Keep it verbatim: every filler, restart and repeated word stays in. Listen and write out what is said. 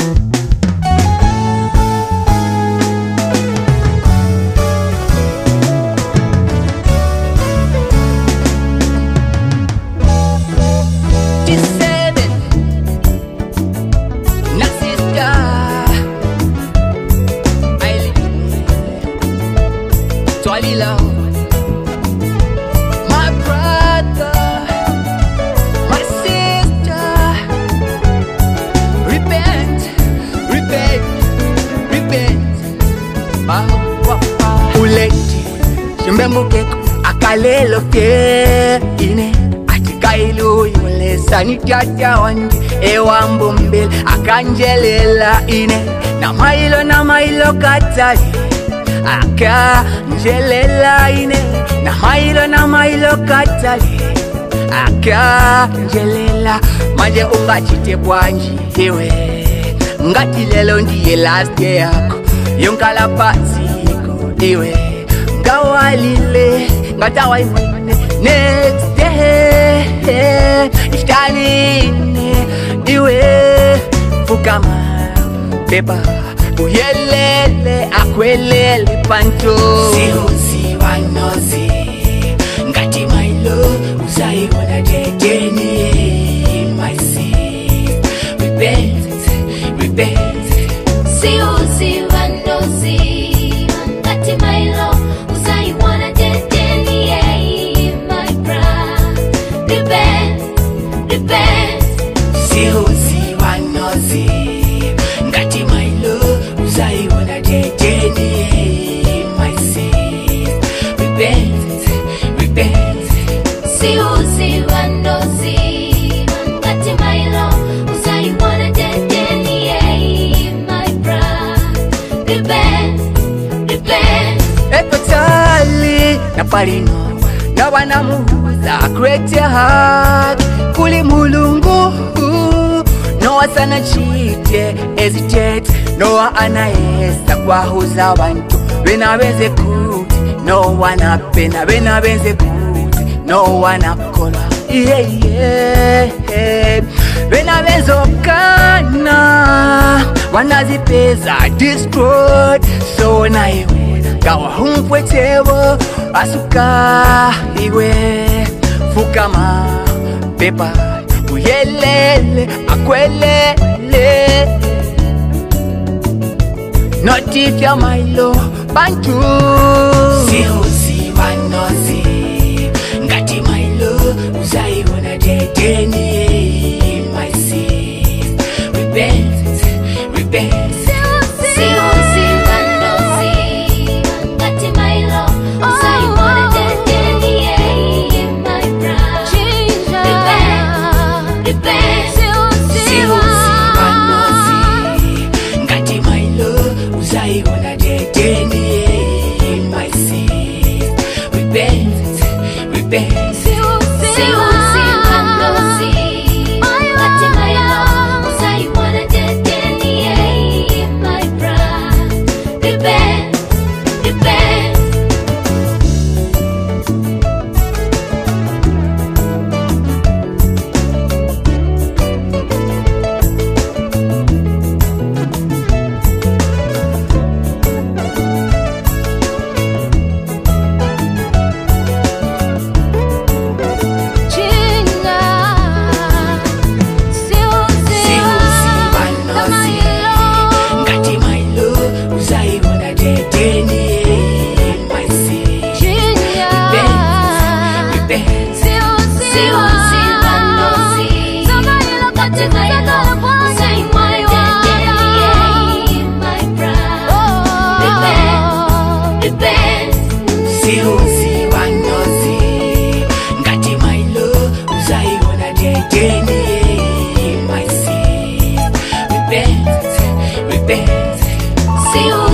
My brother, my sister, repent, repent, repent. Uleti, shimbembukeko akalelo fye ine atikailo yole sanitata wandi ewambo mbele akanjelela ine na mailo na mailo katali aka njelela ine na mailo na mailo katali aka njelela manje ungachite bwanji iwe ngati lelo ndiye last day yako yonkala pasiko iwe ngawalile ngatawa imene next day ishtaline iwe fukama beba uyelele akwelele panto siuzi wanozi ngati mailo usaiona teteni my sis repent repent siuzi wanozi ngati mailo usaiona teteni my bra repent repent siuzi wanozi ngati mailo I wanna detain my sins. Repent, repent. See uzi wanozi ngati mailo usai wanna detain my bra. Repent, repent. Ekotali na palino na wanamuza create your heart kuli mulungu. No asana chite hesitate. No anaesa kwahuza abantu bena benze kuti no wana pena bena benze kuti no wana kola yeah yeah bena benzo kana wanazipeza destroyed so na iwe kawa humfwetebo asuka iwe fukama pepa uyelele akwelele not if you're my love, bantu. Siuzi wanozi, ngati my love, usai wana deteni, my sis. Repent, repent. Siuzi wanozi, ngati my love, usai wana deteni, my bra. Repent, repent. Siuzi wanozi, ngati my love. I wanna detain my sins. Repent, repent. Siuzi wanozi, ngati my love, usai wana deteni, my sis. Repent, repent.